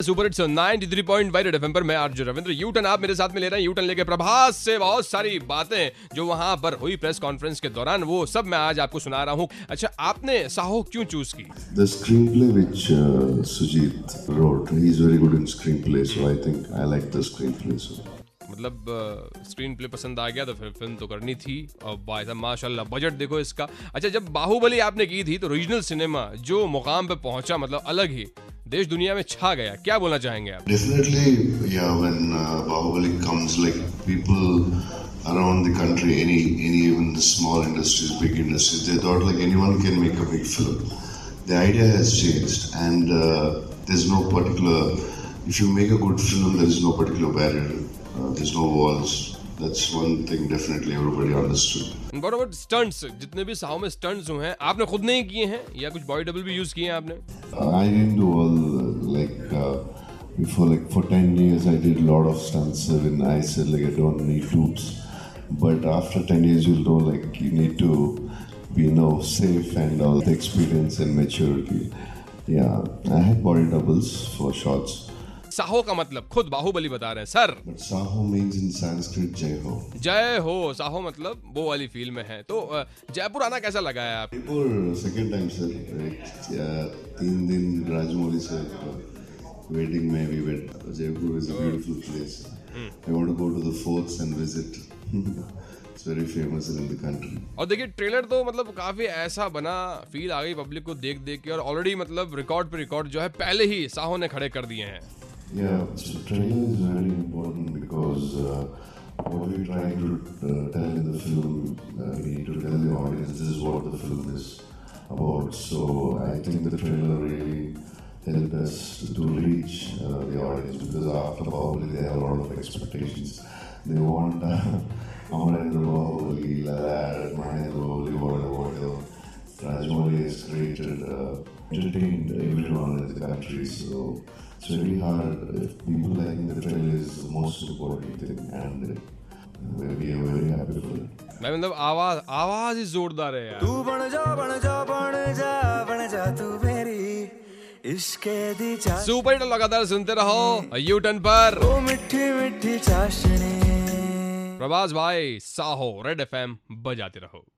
Super hits 93.5 red FM पर मैं RJ Ravindra. U turn आप मेरे साथ में ले रहे हैं। यूटर्न लेके प्रभास से बहुत सारी बातें जो वहां पर हुई प्रेस कॉन्फ्रेंस के दौरान, वो सब मैं आज आपको सुना रहा हूँ। अच्छा, आपने साहो क्यों चूज की? The screenplay which Sujit wrote, he's very good in screenplay, so I think I like the screenplay. So. मतलब स्क्रीन प्ले पसंद आ गया तो फिर फिल्म तो करनी थी। और भाई साहब माशाल्लाह बजट देखो इसका। अच्छा, जब बाहुबली आपने की थी तो रीजनल सिनेमा जो मुकाम पे पहुंचा, मतलब अलग ही देश दुनिया में छा गया, क्या बोलना चाहेंगे आप? Definitely, yeah. When Bahubali comes, like people around the country, any even the small industries, big industries, they thought like anyone can make a big film. The idea has changed, and there's no particular. If you make a good film, there is no particular barrier. There's no walls. That's one thing definitely everybody understood. What about stunts? जितने भी साहो में stunts हुए हैं, आपने खुद नहीं किए हैं या कुछ बॉडी डबल भी यूज किए हैं आपने? I didn't do all before, like for 10 years I did a lot of stunts when I said like I don't need tubes, but after 10 years you'll know like you need to be safe and all the experience and maturity. Yeah, I had body doubles for shots. Saho का मतलब खुद बाहुबली बता रहे हैं sir. But Saho means in Sanskrit Jai Ho. जय हो। साहो मतलब वो वाली फील्ड में है। तो जयपुर आना कैसा लगा है आप? Jaypur second time sir. 3 दिन राजमौली से wedding में we went. Jaipur is a beautiful place. I want to go to the forts and visit. It's very famous in the country. और देखिए ट्रेलर तो मतलब काफी ऐसा बना, फील आ गई पब्लिक को देख देख के, और ऑलरेडी मतलब रिकॉर्ड पे रिकॉर्ड जो है पहले ही साहो ने खड़े कर दिए हैं। Yeah, so trailer is very important because what we try to tell in the film, we need to tell the audience this is what the film is about. So I think the trailer really helped us to reach the audience, because after Bahubali they have a lot of expectations. They want Amarendra Bahubali, Lad, Mahendra Bahubali, whatever. Rajmouli has created, entertained everyone in the country, so it's very hard. If people liking the trailer is the most important thing, and we are very happy for it. मैं मतलब आवाज ही जोरदार है यार। तू बन जा तू मेरी इश्क़े दी चाशनी। सुपर हिट लगातार सुनते रहो यूटर्न पर। ओ मिठी मिठी चाशनी। प्रभास भाई, साहो, रेड एफएम बजाते रहो।